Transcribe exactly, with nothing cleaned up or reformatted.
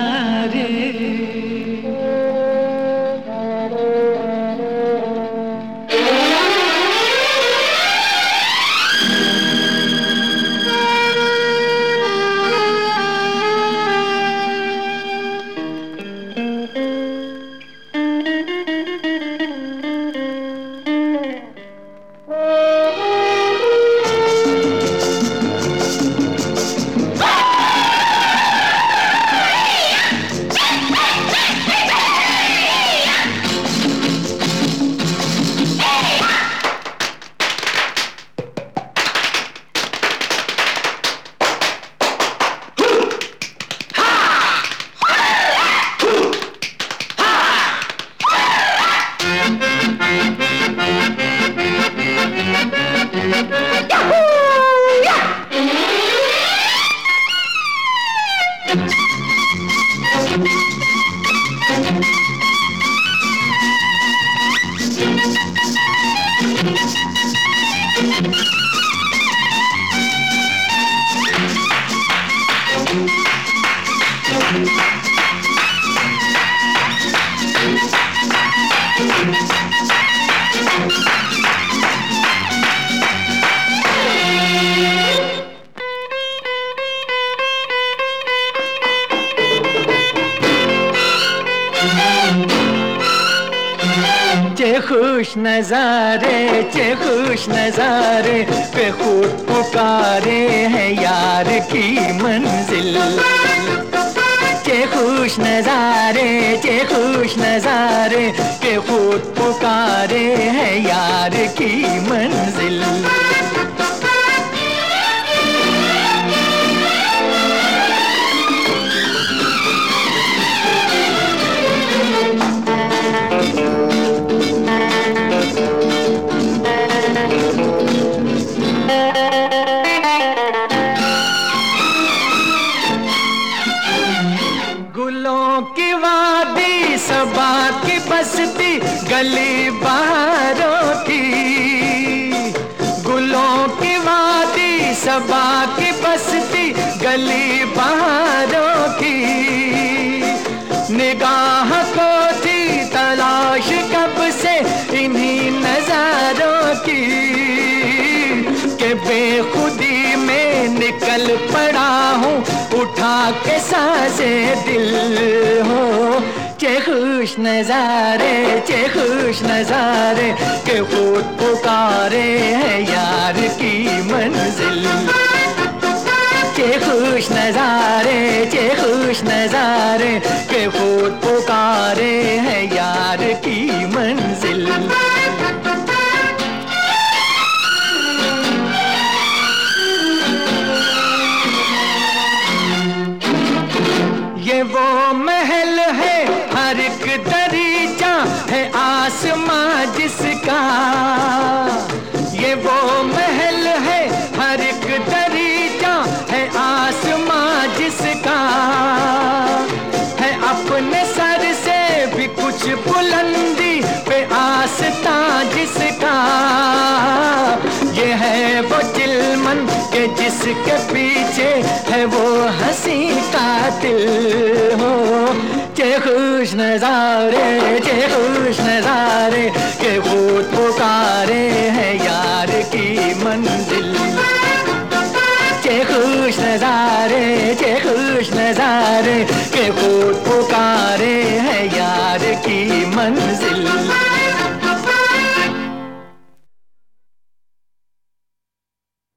नजारे। चे खुश नजारे, चे खुश नजारे पे खुद पुकारे हैं यार की मंजिल। चे खुश नजारे, चे खुश नजारे पे खुद पुकारे हैं यार की मंजिल। गुलों की वादी, सबा की बस्ती, गली बहारों की। गुलों की वादी, सबा की बस्ती, गली बहारों की। निगाह को थी तलाश कब से इन्हीं नजारों की, के बेखुदी में निकल पड़ा हूँ उठा के साजे दिल हो। चे खुश नजारे, चे खुश नजारे के खुद पुकारे हैं यार की मंजिल। चे खुश नजारे, चे खुश नजारे के खुद पुकारे हैं यार की मंजिल। ये वो महल है हर एक दरीचा है आसमां जिसका। ये वो महल है हर एक दरीचा है आसमां जिसका। है अपने सर से भी कुछ बुलंदी पे आस्तां जिसका। ये है वो चिलमन के जिसके पीछे है वो हंसी कातिल हो। चे खुश नजारे, चे खुश नजारे के खुद पुकारे हैं यार की मंजिल। चे खुश नजारे, चे खुश नजारे के खुद पुकारे हैं यार की मंजिल।